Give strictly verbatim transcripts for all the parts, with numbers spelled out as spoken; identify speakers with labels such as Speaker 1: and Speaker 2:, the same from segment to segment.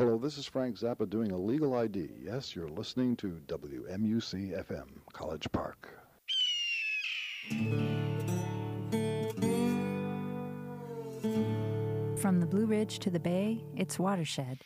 Speaker 1: Hello, this is Frank Zappa doing a legal I D. Yes, you're listening to W M U C F M, College Park.
Speaker 2: From the Blue Ridge to the Bay, it's Watershed.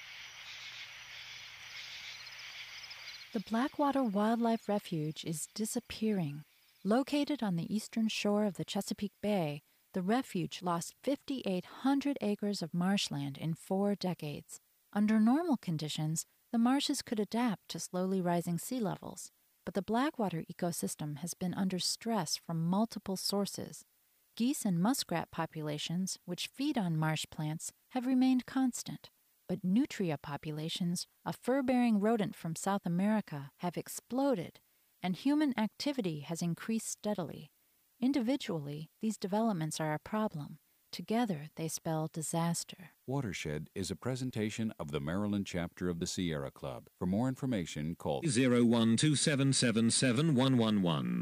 Speaker 2: The Blackwater Wildlife Refuge is disappearing. Located on the eastern shore of the Chesapeake Bay, the refuge lost five thousand eight hundred acres of marshland in four decades. Under normal conditions, the marshes could adapt to slowly rising sea levels, but the Blackwater ecosystem has been under stress from multiple sources. Geese and muskrat populations, which feed on marsh plants, have remained constant, but nutria populations, a fur-bearing rodent from South America, have exploded, and human activity has increased steadily. Individually, these developments are a problem. Together, they spell disaster.
Speaker 3: Watershed is a presentation of the Maryland chapter of the Sierra Club. For more information, call
Speaker 4: zero one two seven seven seven one one one.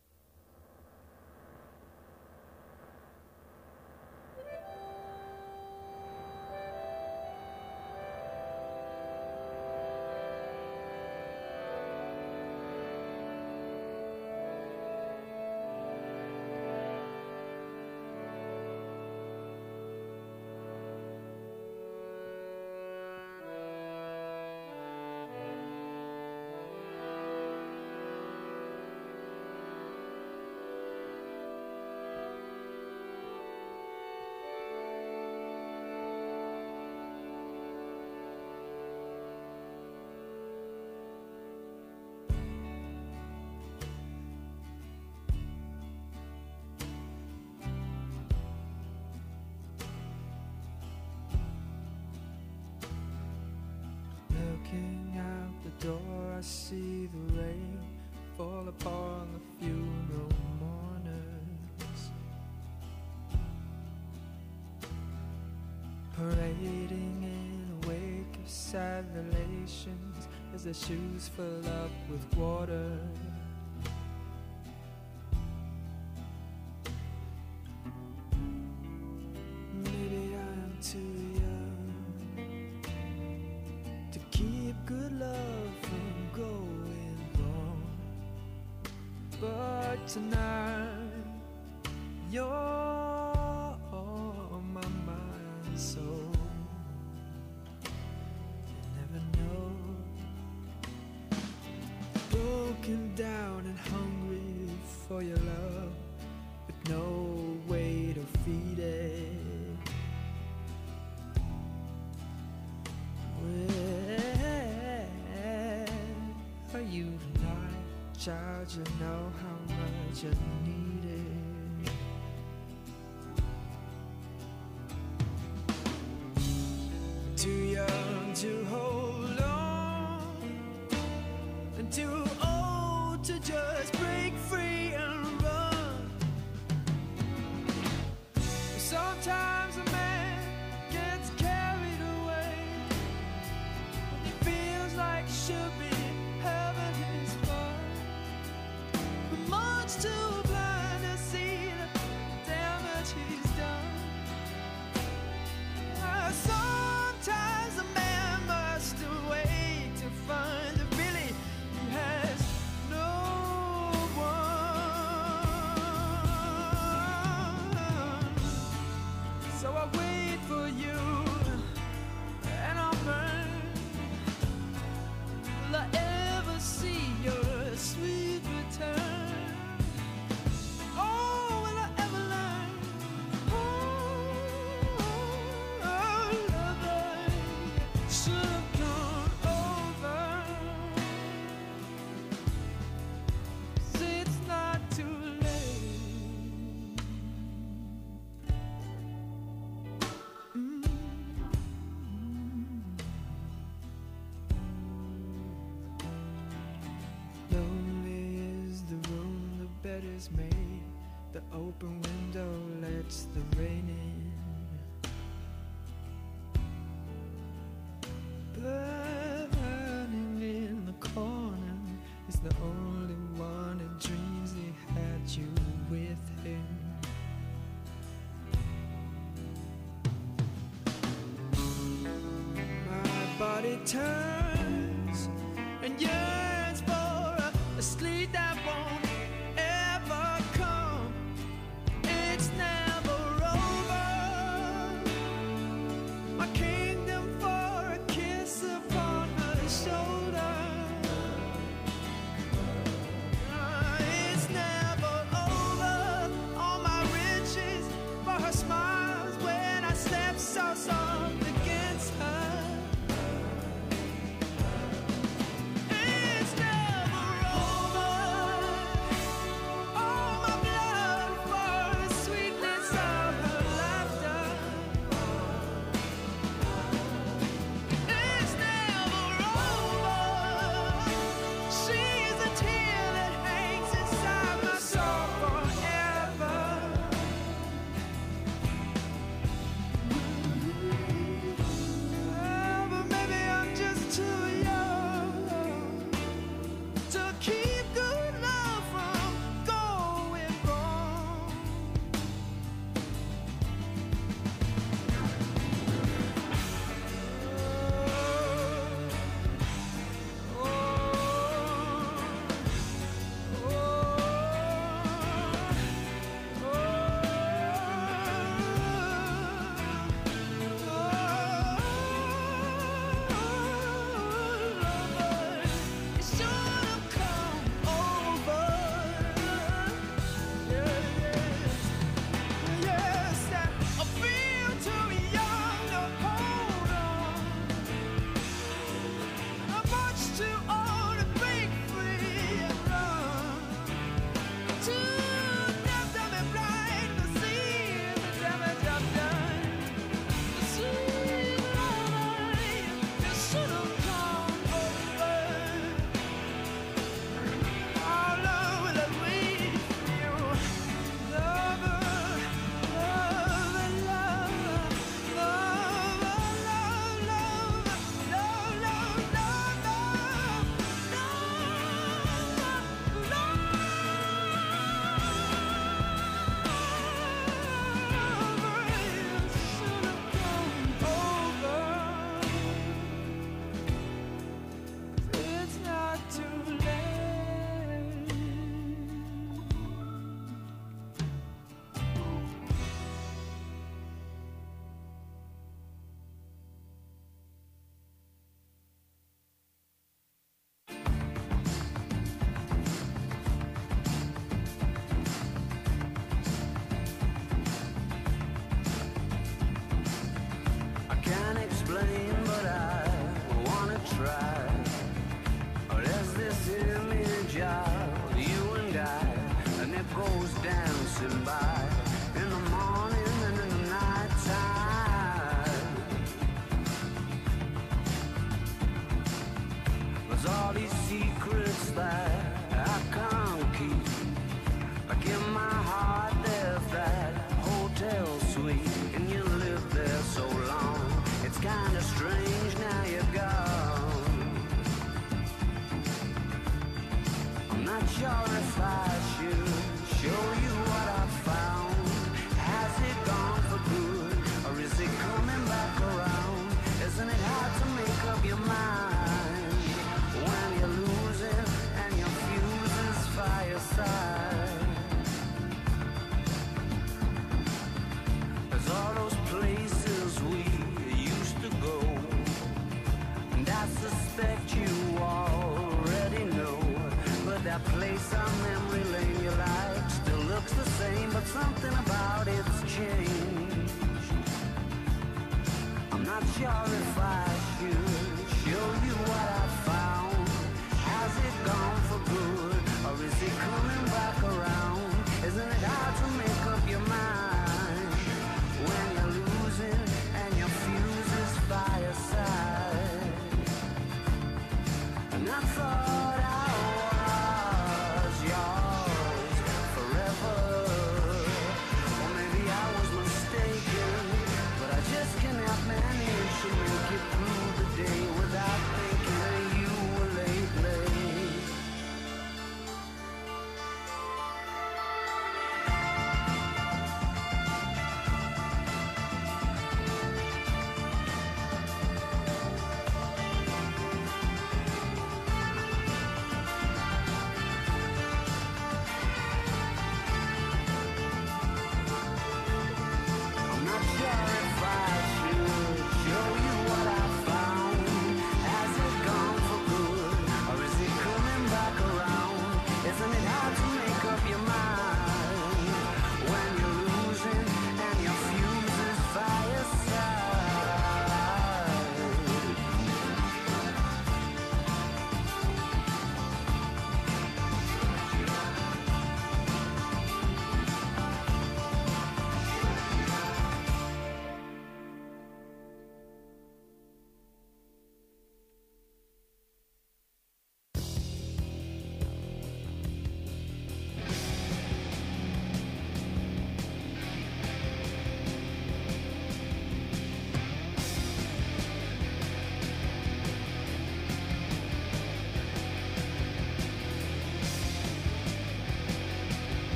Speaker 5: Looking out the door, I see the rain fall upon the funeral mourners, parading in a wake of sad relations as their shoes fill up with water. Maybe I'm too young to keep good love from going wrong, but tonight you're on my mind and soul. You never know, broken down and hungry for your love, with no way to feed it. Where are you tonight, child? You know how much I need it. Too young to hold on, and too old to just break free and run. Sometimes a man gets carried away, he feels like should be having his fun, but much too blind to see the damage he's done. Uh, Sometimes a man must wait to find that really he has no one. So I wait for you, and I'll burn. Will I ever see your sweet return? Oh, will I ever learn? Oh, lover, should have gone over. Say it's not too late. Mm. Lonely is the room, the bed is made, the open window lets the rain in. Burning in the corner is the only one that dreams he had you with him. My it turns and yearns for a, a sleep that won't ever come. It's never over. My kingdom for a kiss upon her shoulder. Uh, it's never over. All my riches for her smiles when I slept so soft against her. It's never over. All my blood for the sweetness of her laughter. It's never over. She's a tear that hangs inside my soul forever. Oh, but maybe I'm just too young to keep good love from going wrong. It should have come over. Yes, I feel too young to hold on. I'm much too old to break free and run. Too deaf, dumb, and blind to see the damage I've done. The sweet love, you should have come over. All over the way you love, love, love, love, love, love, love, love, love, love. It's not too late. I can't explain, but I wanna try. Oh, there's this image of you and I, and it goes dancing by in the morning and in the night time. There's all these secrets that I can't keep. I give my heart, there's that hotel suite, and you lived there so long. It's kinda strange now you're gone. I'm not sure if I should show you what I found. Has it gone for good, or is it coming back around? Isn't it hard to make up your mind when you're losing and your fuse is fireside? There's all those places we used to go, and I suspect you already know. But that place on memory lane you like still looks the same, but something about it's changed. I'm not sure if I should show you what I found. Has it gone for good, or is it coming back around? Isn't it hard to make up your mind when you're losing and your fuse is fireside? And I thought I was yours forever. Or maybe I was mistaken, but I just can't help manage to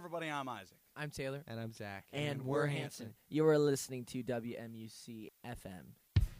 Speaker 6: everybody? I'm Isaac.
Speaker 7: I'm Taylor.
Speaker 8: And I'm Zach.
Speaker 7: And,
Speaker 8: And
Speaker 7: we're
Speaker 8: we're
Speaker 7: Hanson.
Speaker 8: Hanson.
Speaker 7: You are listening to W M U C F M.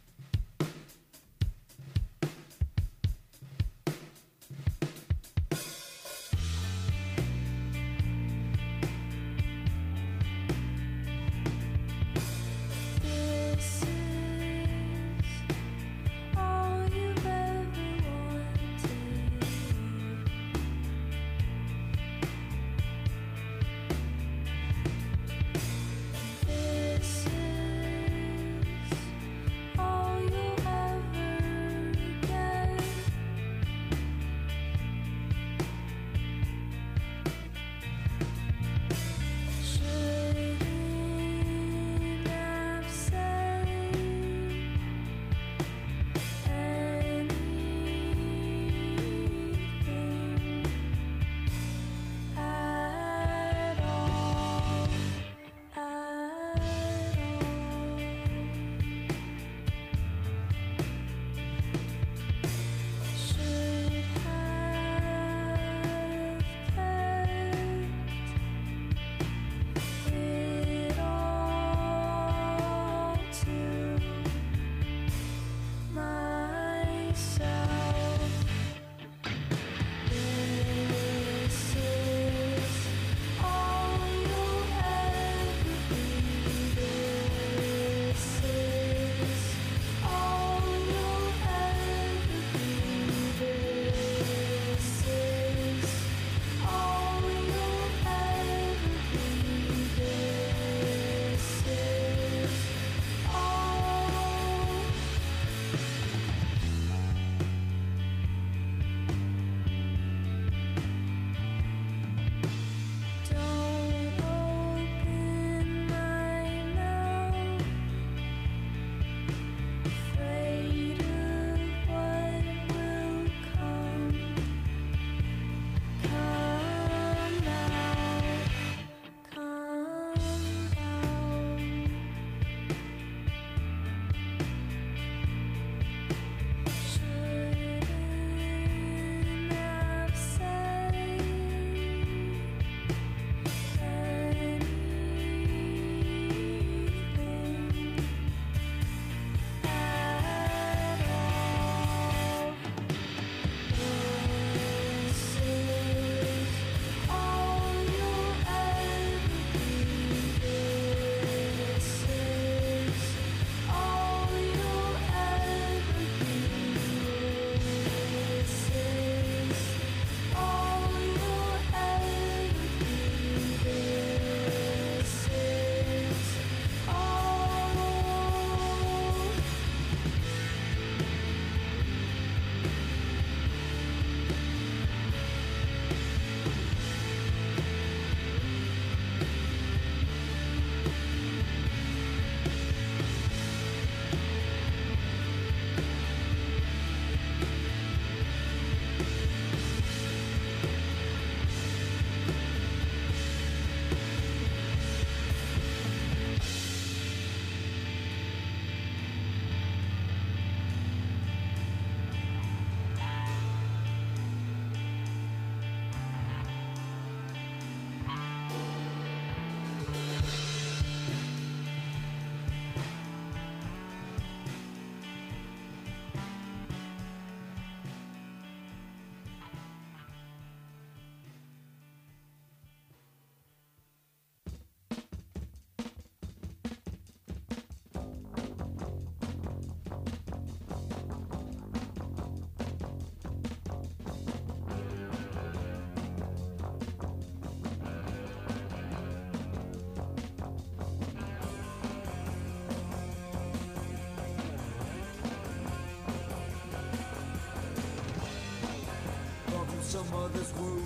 Speaker 5: Some other's womb,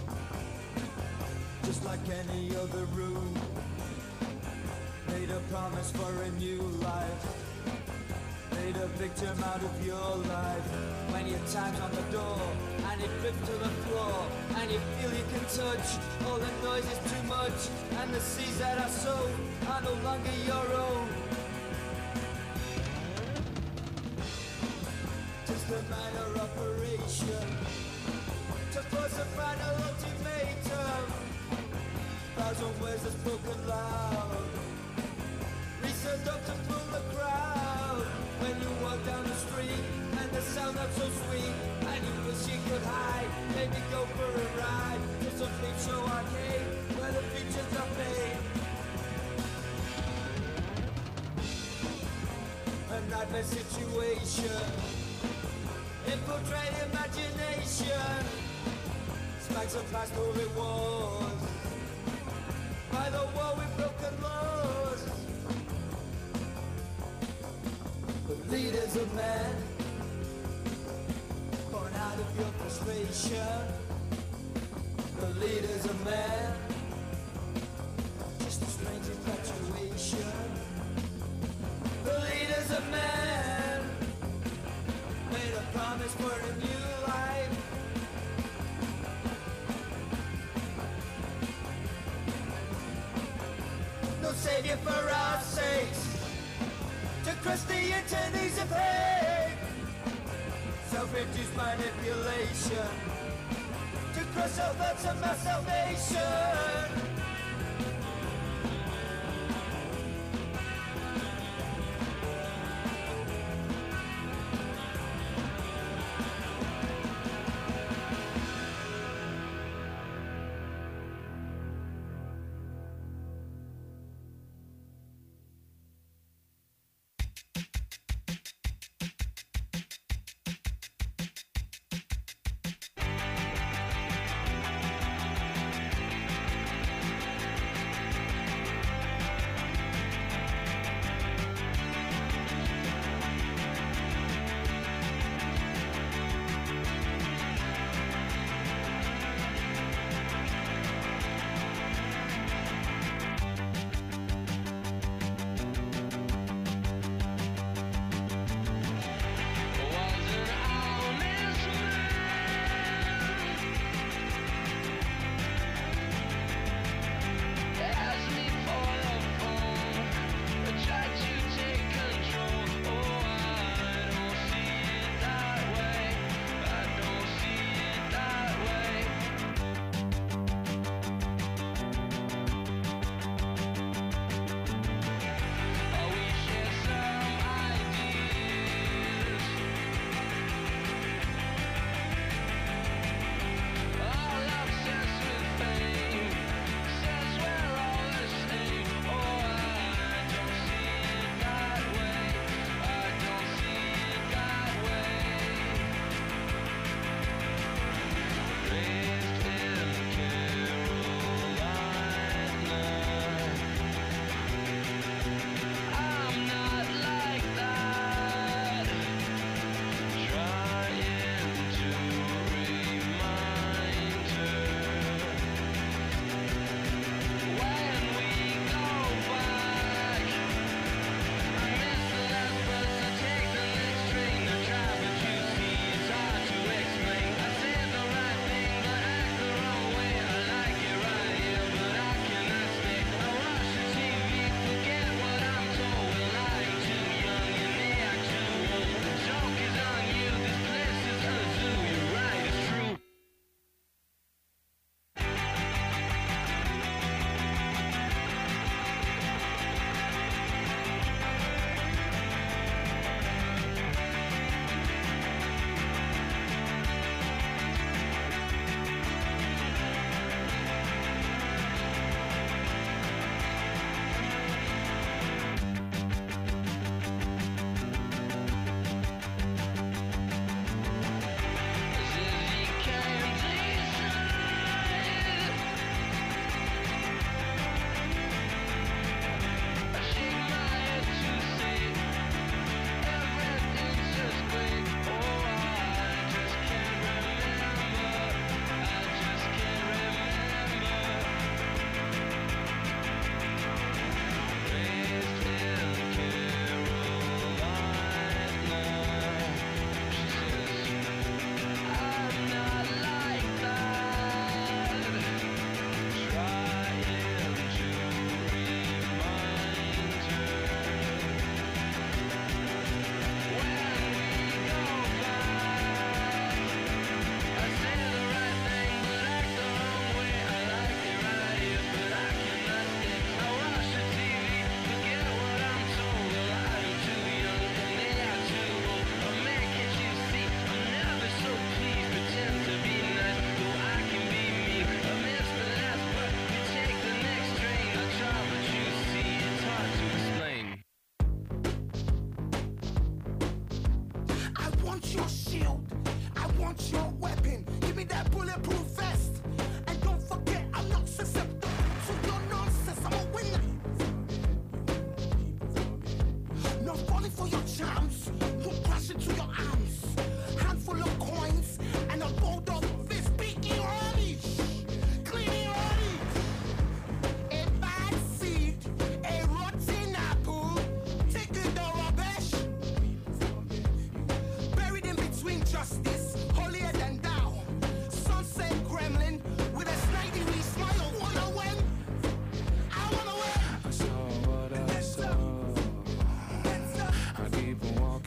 Speaker 5: just like any other room. Made a promise for a new life, made a victim out of your life. When your time's on the door and it drips to the floor, and you feel you can touch, all the noise is too much, and the seas that are sown are no longer your own. Just a minor operation to force a final ultimatum. Thousand words are spoken loud. Reach the door to pull the crowd. When you walk down the street and the sound that's so sweet, and you wish you could hide, maybe go for a ride to some peep show arcade where the features are made. A nightmare situation, infiltrate imagination, smacks of past who it was. By the wall with broken laws. The leader's a man, born out of your frustration. The leader's a man, just a strange infatuation. The leader's a man, made a promise for a new life. No savior for our sakes, to crush the intent of hate. Self-induced manipulation, to crush our thoughts and mass salvation.
Speaker 6: want your shield. I want your weapon. Give me that bulletproof vest. And don't forget, I'm not susceptible to your nonsense. I'm a winner. Not falling for your charms. Won't crash into your arms. Handful of coins and a bold of fist. Speaking early. Cleaning early. A bad seed. A rotten apple. Taking the rubbish. Buried in between justice. Holier than thou. Sunset gremlin with a snidey smile. Wanna win? I wanna win.
Speaker 5: I saw what I saw. I keep on walking.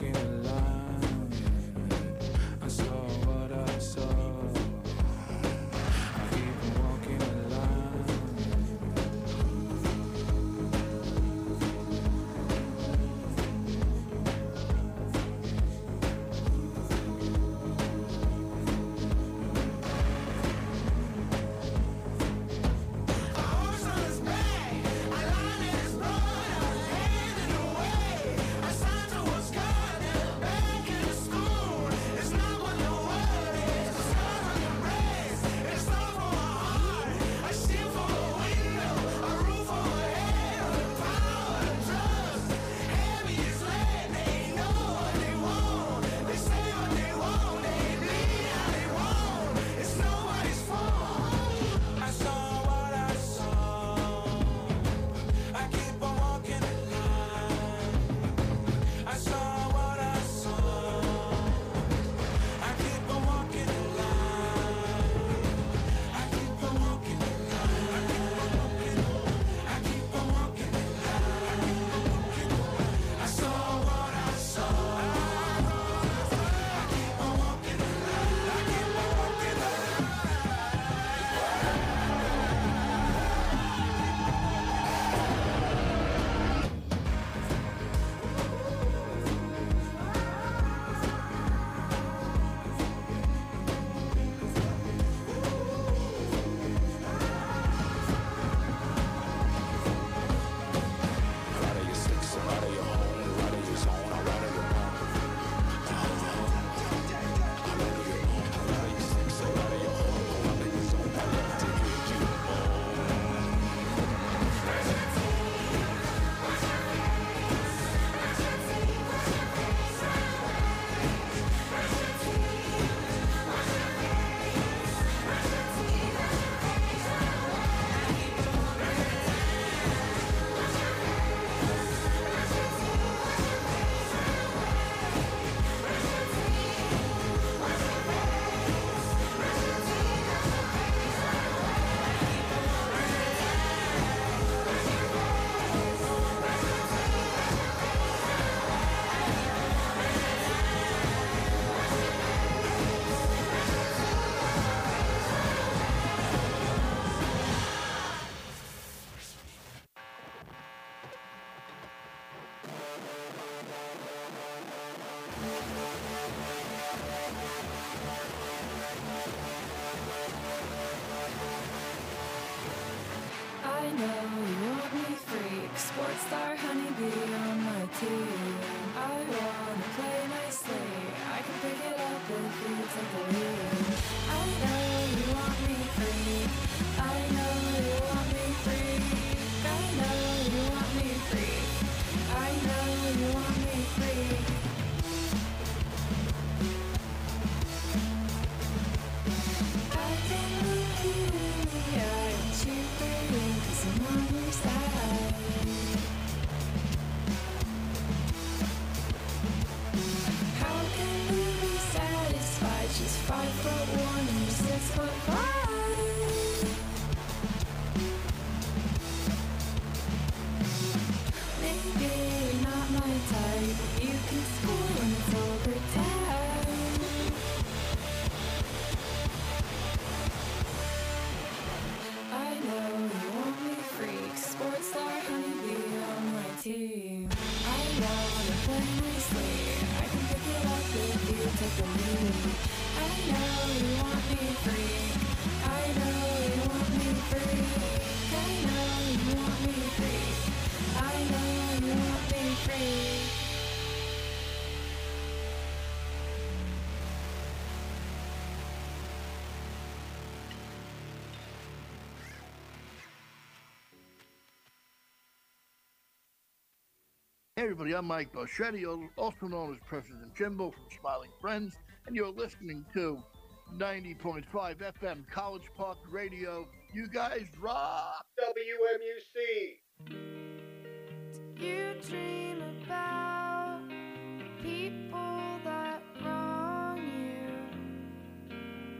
Speaker 8: Hey everybody, I'm Mike Boschetti, also known as President Jimbo from Smiling Friends, and you're listening to ninety point five F M College Park Radio. You guys rock! W M U C!
Speaker 5: You dream about people that wrong you.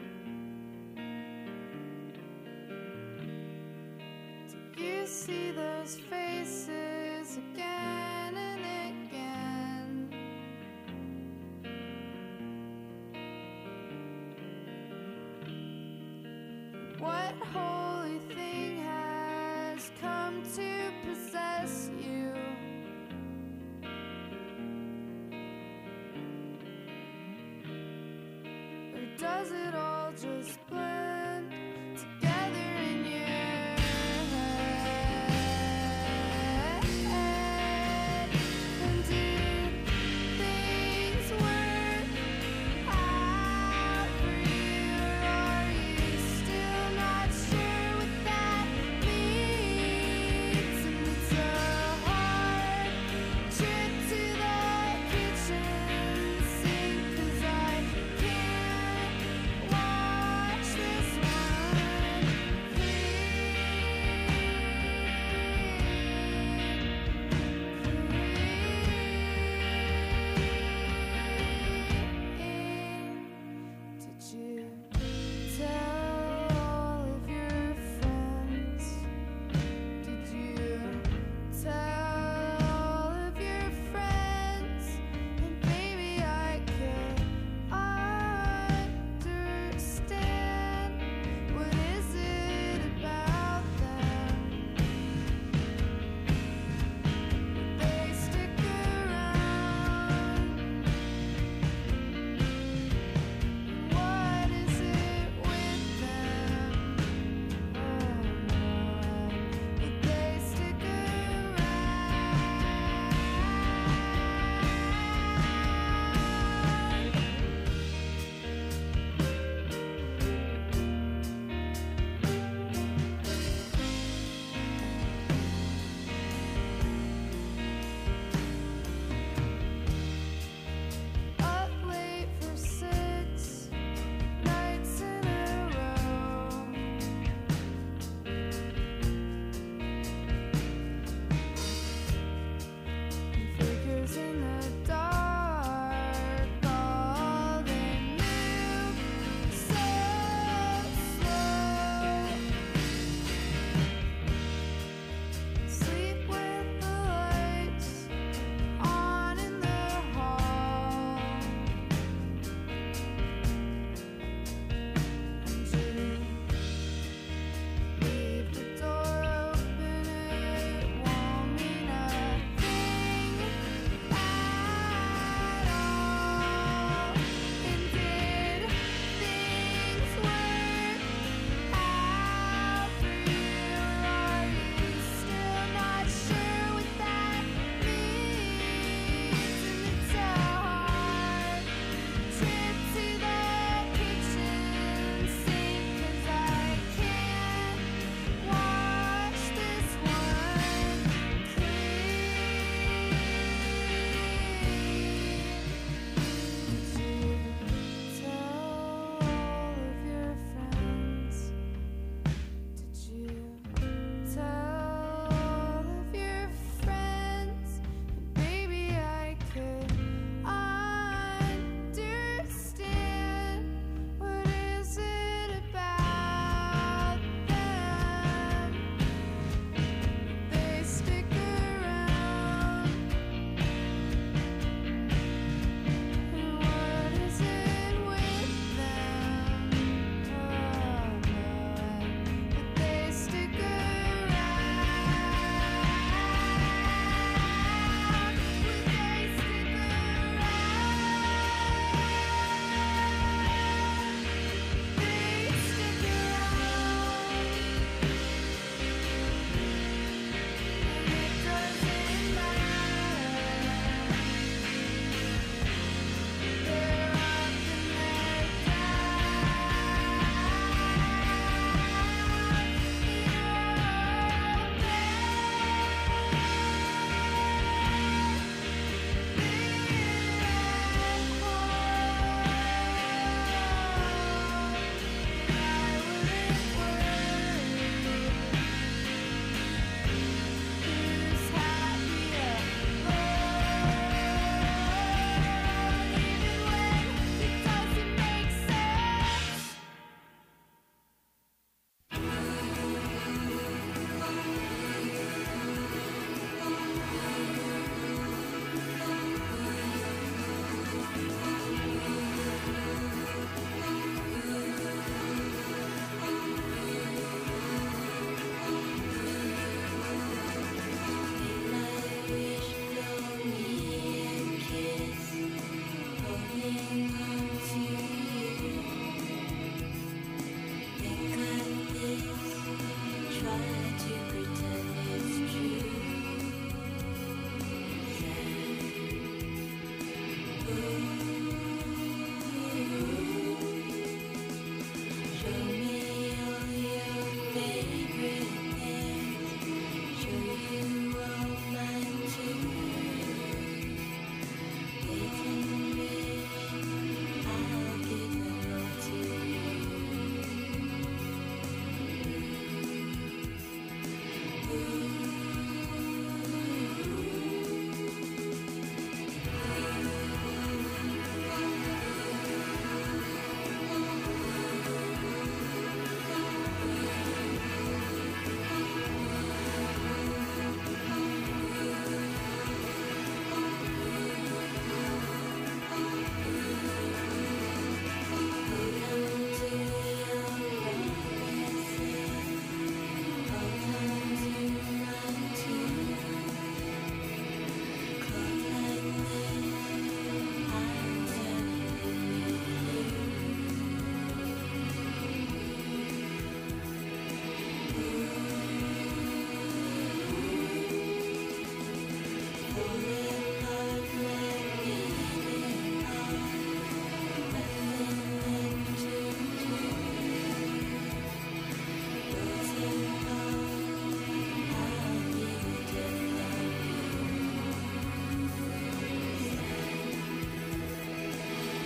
Speaker 5: Do you see those faces again and again? What holy thing has come to possess you? Or does it all just blend together in your head? And do things work out for you? Or are you still not sure what that means? And it's a hard trip to the kitchen sink, 'cause I can't watch the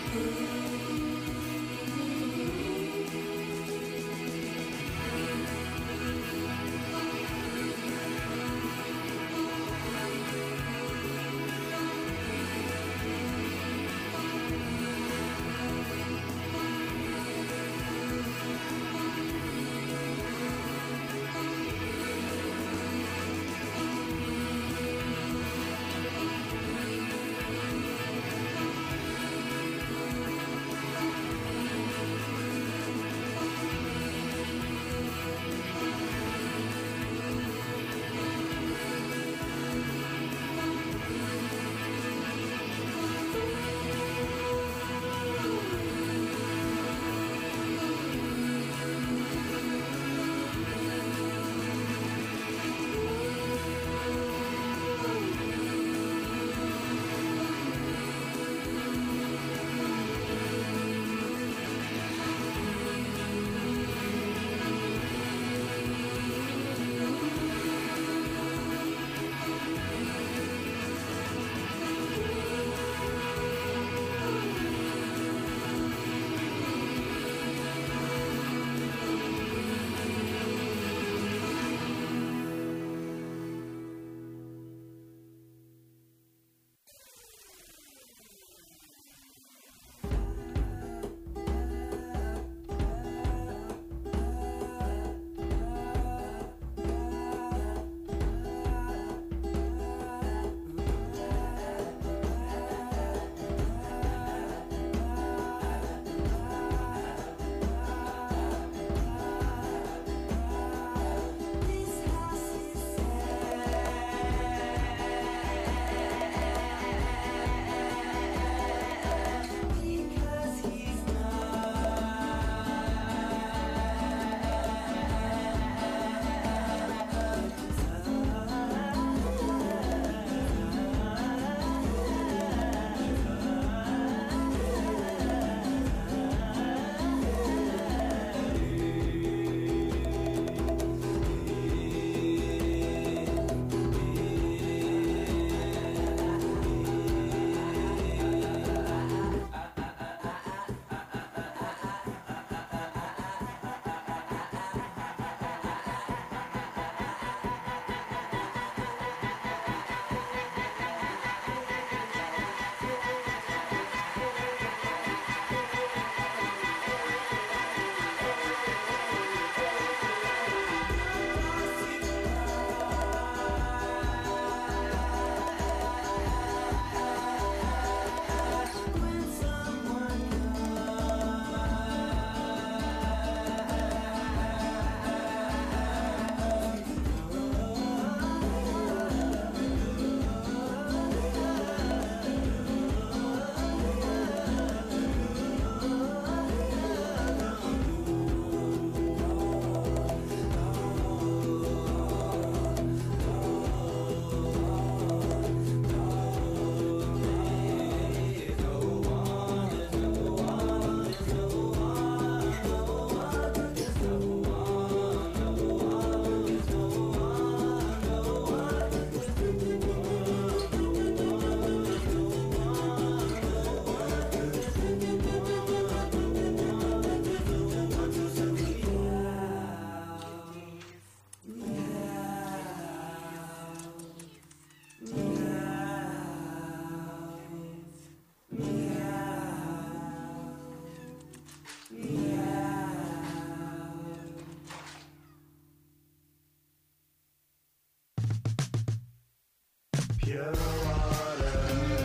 Speaker 9: Pure water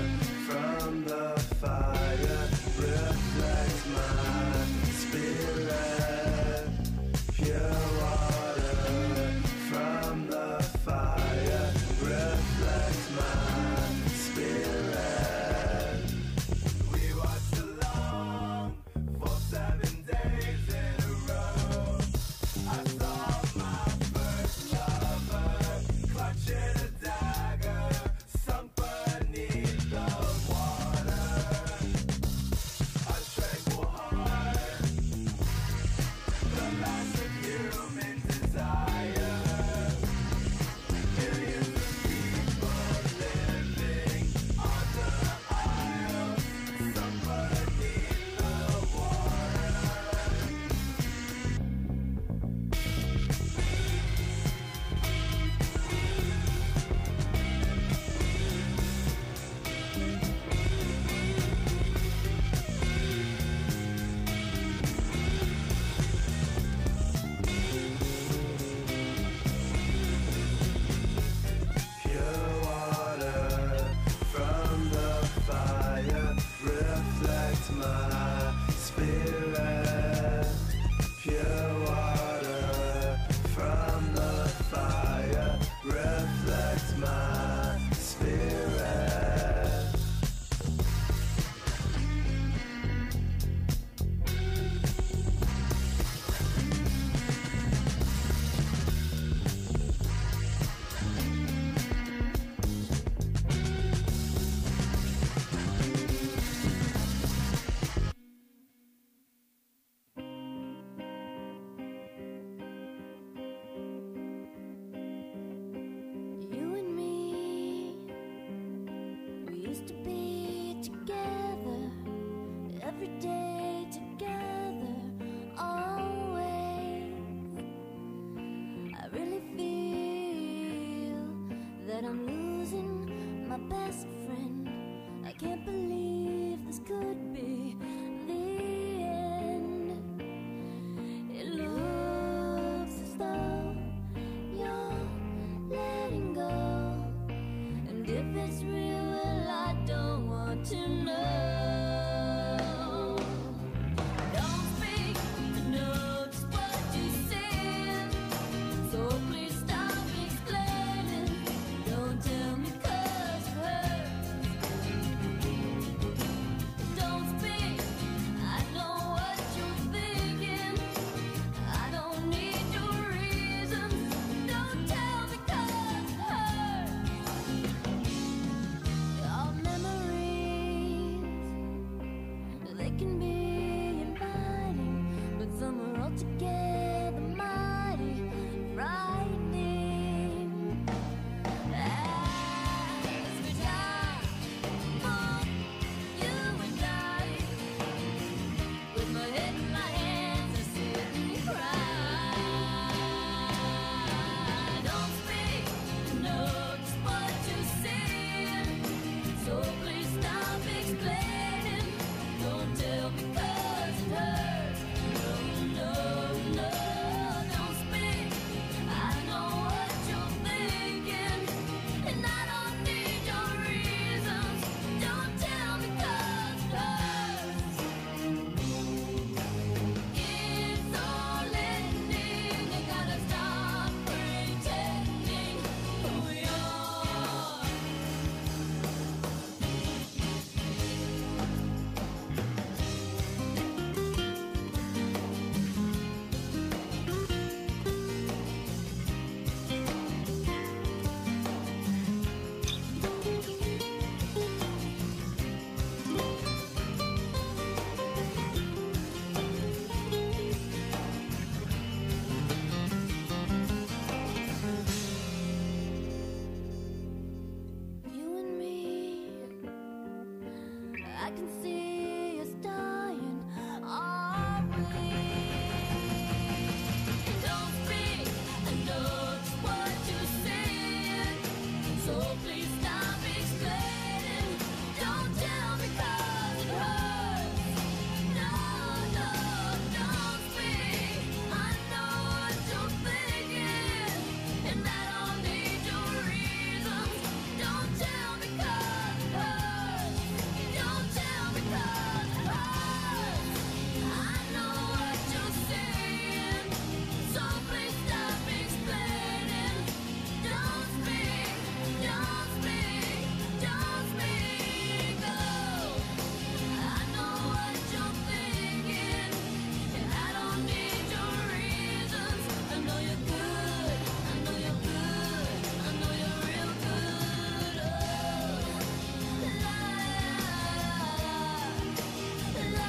Speaker 9: from the fire reflects my spirit. Pure water from the fire reflects my spirit. We watched along for seven days in a row. I saw my first lover clutching a dagger, sunk
Speaker 10: can be inviting, but some are altogether mighty frightening. As we die, both you and I, with my head in my hands, I sit and cry. Don't speak, know just what you're saying, so please stop explaining. Don't tell me 'cause it hurts. No, no, no, don't speak. I know what you're thinking, and I don't need your reasons. Don't tell me 'cause it hurts. It's all ending. You gotta stop pretending who you are. You and me, I can see us dying, are we? Don't speak, I know just what you're saying, so please stop explaining. Don't tell me 'cause it hurts. No, no, don't speak. I know what you're thinking, and I don't need your reasons. Don't tell me 'cause it hurts. Don't tell me 'cause it hurts. I know what you're saying, so please stop explaining. Don't speak, don't speak, don't speak. Oh, I know what you're thinking, and I don't need your reasons. I know you're good, I know you're good, I know you're real good. Oh, la la la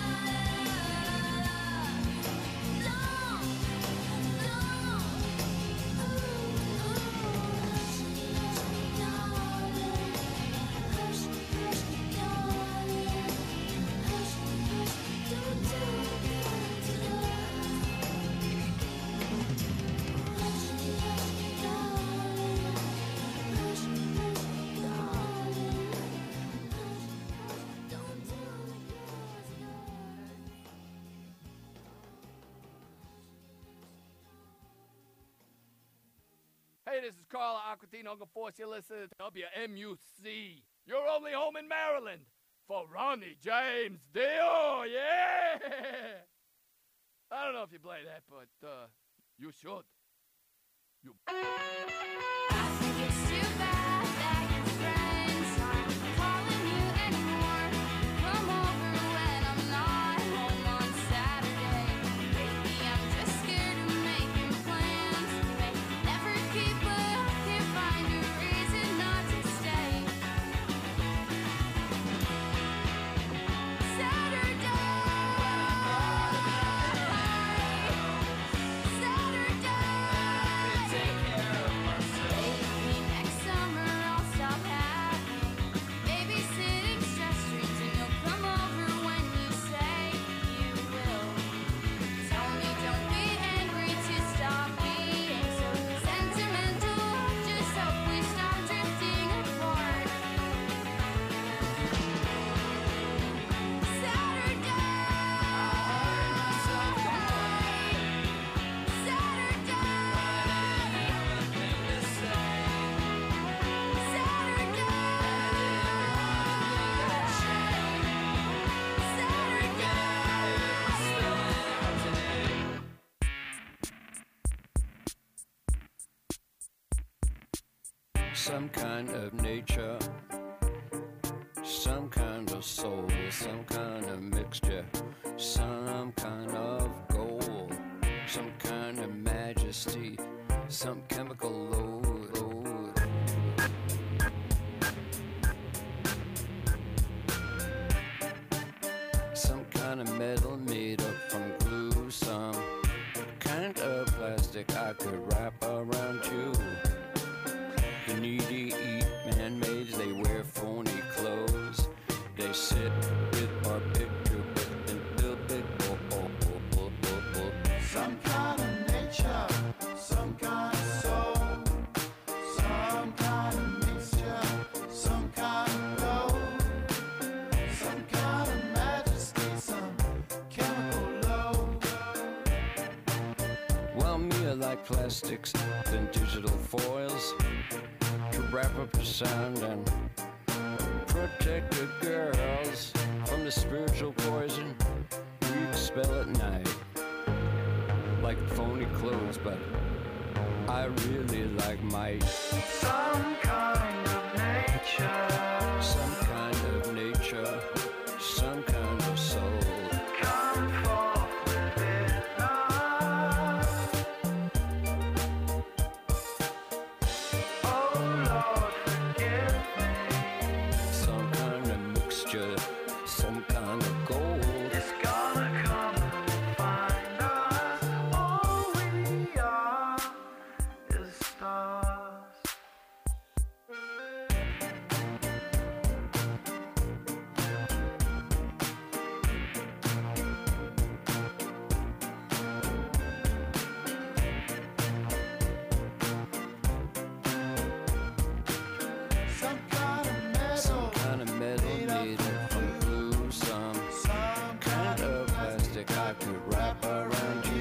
Speaker 11: Hey, this is Carl Aquatine, Uncle Force. You're listening to W M U C. Your only home in Maryland for Ronnie James Dio. Yeah! I don't know if you play that, but uh, you should. You.
Speaker 10: I think it's too bad that your friends aren't calling you anymore. Come over when I'm not home on Saturday. Baby, I'm just scared of making plans. They never keep up, can't find a reason not to stay. Saturday, Saturday.
Speaker 11: Take care of myself.
Speaker 10: Maybe next summer I'll stop having babysitting stress dreams, and you'll come over when you say you will. Tell me don't be angry to stop being so sentimental. Just hope we stop drifting apart. Saturday,
Speaker 12: Some kind of nature, some kind of soul, some kind of mixture, some kind of gold, some kind of majesty, some chemical load. load. Some kind of could wrap around you. The needy eat man-maids, they wear phony clothes. They sit with our picture and build big oh, oh, oh, oh, oh, oh.
Speaker 6: Some kind of nature, some kind of soul, some kind of mixture, some kind of gold, some kind of majesty, some chemical load.
Speaker 12: Well, me, I like plastics than digital foils to wrap up the sound and protect the girls from the spiritual poison we expel at night. Like phony clothes, but I really like might.
Speaker 6: Some kind of nature,
Speaker 12: Some kind of nature, some kind of soul.
Speaker 6: come forth with it, love. Oh Lord, forgive me.
Speaker 12: Some kind of mixture, some kind of gold.
Speaker 6: It's gonna come and find us. All we are is stars. Some kind of metal,
Speaker 12: Some kind of metal made from glue. Some
Speaker 6: some
Speaker 12: kind of plastic I could wrap around you.